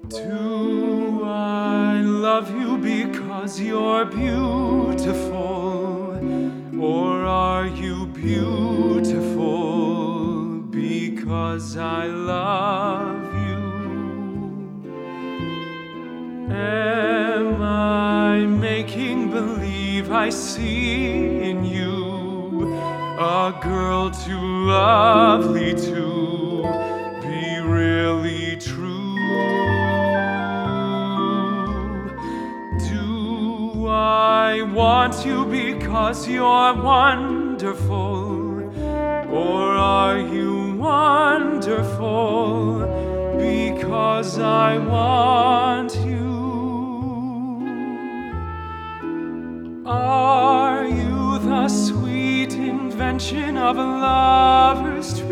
Do I love you because you're beautiful? Or are you beautiful because I love you? Am I making believe I see in you a girl too lovely to be really true? Do I want you because you're wonderful? Or are you wonderful because I want you? Are you the sweet invention of a lover's dream?